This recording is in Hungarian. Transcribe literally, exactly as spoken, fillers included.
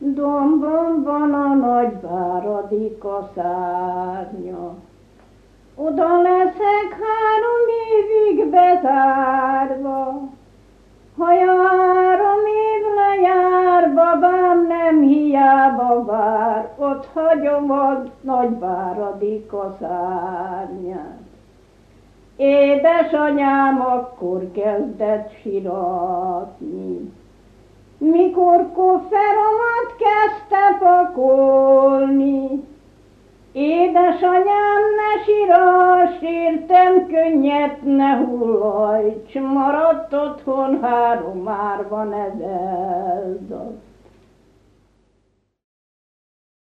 Dombon van a nagyváradika szárnya. Oda leszek három évig bezárva. Ha három év lejár, babám nem hiába vár, ott hagyom a nagyváradika szárnyát. Édesanyám akkor kezdett siratni, mikor kofferomat kezdte pakolni. Édesanyám, ne sírass, értem, könnyet ne hullajts, maradt otthon három árva nevelda.